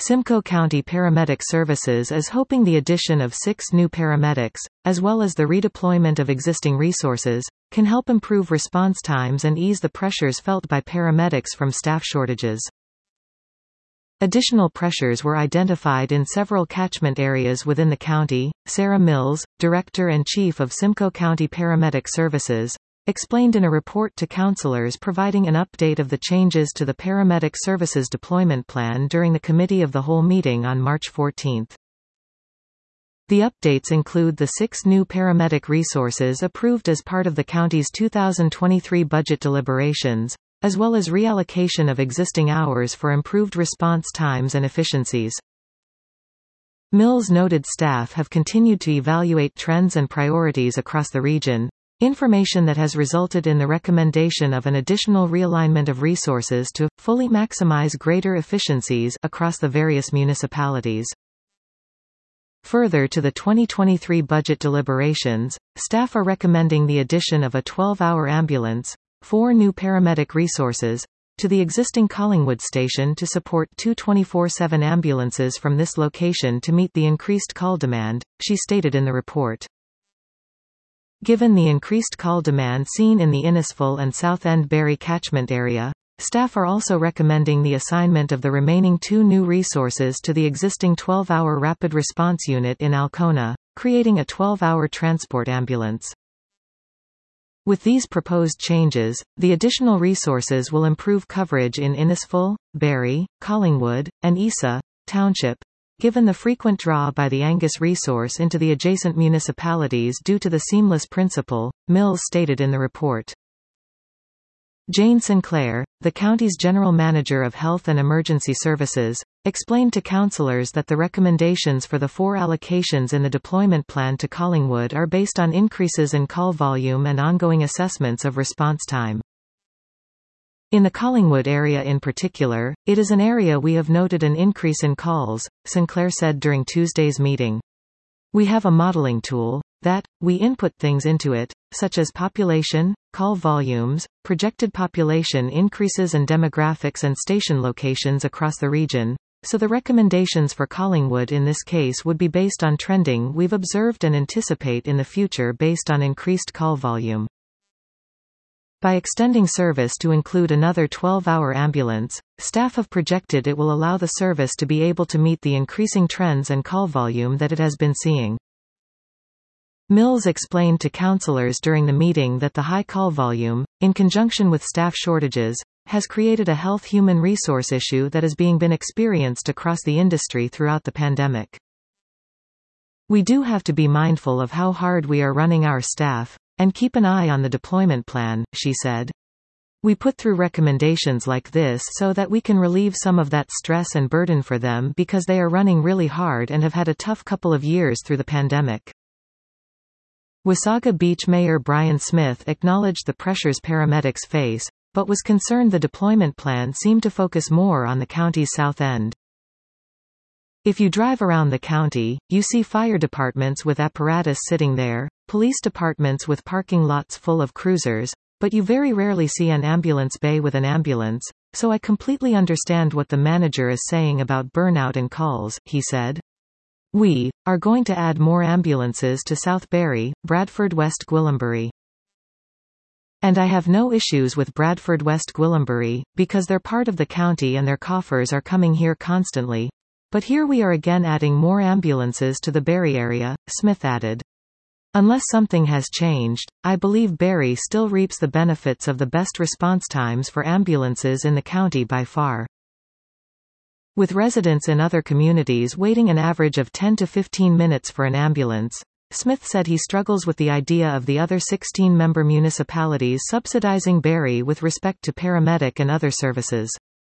Simcoe County Paramedic Services is hoping the addition of 6 new paramedics, as well as the redeployment of existing resources, can help improve response times and ease the pressures felt by paramedics from staff shortages. Additional pressures were identified in several catchment areas within the county. Sarah Mills, Director and Chief of Simcoe County Paramedic Services, explained in a report to councilors providing an update of the changes to the Paramedic Services Deployment Plan during the Committee of the Whole meeting on March 14. The updates include the 6 new paramedic resources approved as part of the county's 2023 budget deliberations, as well as reallocation of existing hours for improved response times and efficiencies. Mills noted staff have continued to evaluate trends and priorities across the region, information that has resulted in the recommendation of an additional realignment of resources to fully maximize greater efficiencies across the various municipalities. Further to the 2023 budget deliberations, staff are recommending the addition of a 12-hour ambulance, 4 new paramedic resources, to the existing Collingwood station to support 2 24/7 ambulances from this location to meet the increased call demand, she stated in the report. Given the increased call demand seen in the Innisfil and South End Barrie catchment area, staff are also recommending the assignment of the remaining 2 new resources to the existing 12-hour rapid response unit in Alcona, creating a 12-hour transport ambulance. With these proposed changes, the additional resources will improve coverage in Innisfil, Barrie, Collingwood, and Isa Township, given the frequent draw by the Angus resource into the adjacent municipalities due to the seamless principle, Mills stated in the report. Jane Sinclair, the county's General Manager of Health and Emergency Services, explained to councilors that the recommendations for the 4 allocations in the deployment plan to Collingwood are based on increases in call volume and ongoing assessments of response time. In the Collingwood area in particular, it is an area we have noted an increase in calls, Sinclair said during Tuesday's meeting. We have a modeling tool that we input things into it, such as population, call volumes, projected population increases and demographics and station locations across the region, so the recommendations for Collingwood in this case would be based on trending we've observed and anticipate in the future based on increased call volume. By extending service to include another 12-hour ambulance, staff have projected it will allow the service to be able to meet the increasing trends and call volume that it has been seeing. Mills explained to councilors during the meeting that the high call volume, in conjunction with staff shortages, has created a health human resource issue that is being experienced across the industry throughout the pandemic. We do have to be mindful of how hard we are running our staff, and keep an eye on the deployment plan, she said. We put through recommendations like this so that we can relieve some of that stress and burden for them because they are running really hard and have had a tough couple of years through the pandemic. Wasaga Beach Mayor Brian Smith acknowledged the pressures paramedics face, but was concerned the deployment plan seemed to focus more on the county's south end. If you drive around the county, you see fire departments with apparatus sitting there, police departments with parking lots full of cruisers, but you very rarely see an ambulance bay with an ambulance, so I completely understand what the manager is saying about burnout and calls, he said. We are going to add more ambulances to South Barrie, Bradford West Gwillimbury. And I have no issues with Bradford West Gwillimbury, because they're part of the county and their coffers are coming here constantly. But here we are again adding more ambulances to the Barrie area, Smith added. Unless something has changed, I believe Barrie still reaps the benefits of the best response times for ambulances in the county by far. With residents in other communities waiting an average of 10 to 15 minutes for an ambulance, Smith said he struggles with the idea of the other 16 member municipalities subsidizing Barrie with respect to paramedic and other services.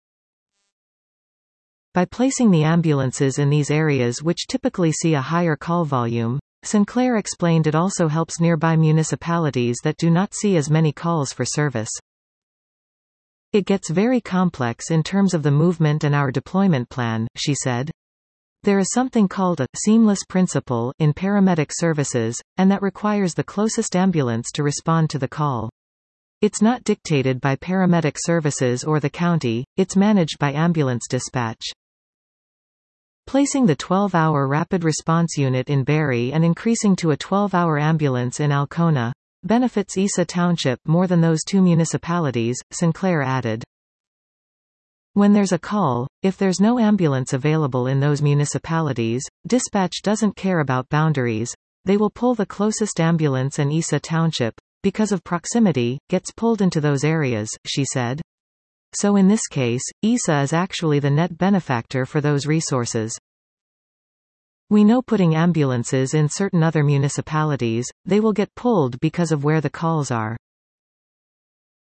By placing the ambulances in these areas which typically see a higher call volume, Sinclair explained it also helps nearby municipalities that do not see as many calls for service. It gets very complex in terms of the movement and our deployment plan, she said. There is something called a seamless principle in paramedic services, and that requires the closest ambulance to respond to the call. It's not dictated by paramedic services or the county, it's managed by ambulance dispatch. Placing the 12-hour rapid response unit in Barrie and increasing to a 12-hour ambulance in Alcona benefits Isa Township more than those two municipalities, Sinclair added. When there's a call, if there's no ambulance available in those municipalities, dispatch doesn't care about boundaries. They will pull the closest ambulance, and Isa Township, because of proximity, gets pulled into those areas, she said. So in this case, Isa is actually the net benefactor for those resources. We know putting ambulances in certain other municipalities, they will get pulled because of where the calls are.